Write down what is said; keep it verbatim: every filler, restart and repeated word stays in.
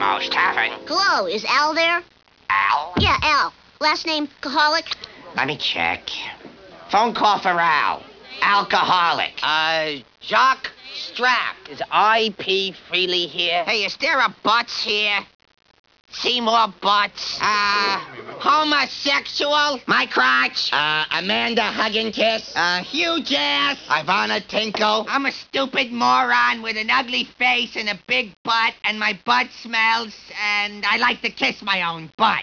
Most heaven. Hello, is Al there? Al? Yeah, Al. Last name, Kaholic? Let me check. Phone call for Al. Alcoholic. Uh, Jacques Strap. Is I P Freely here? Hey, is there a Butts here? Seymour Butts? Uh, homosexual? My crotch? Uh, Amanda Hugginkiss? Uh, huge ass? Ivana Tinkle? I'm a stupid moron with an ugly face and a big butt, and my butt smells, and I like to kiss my own butt.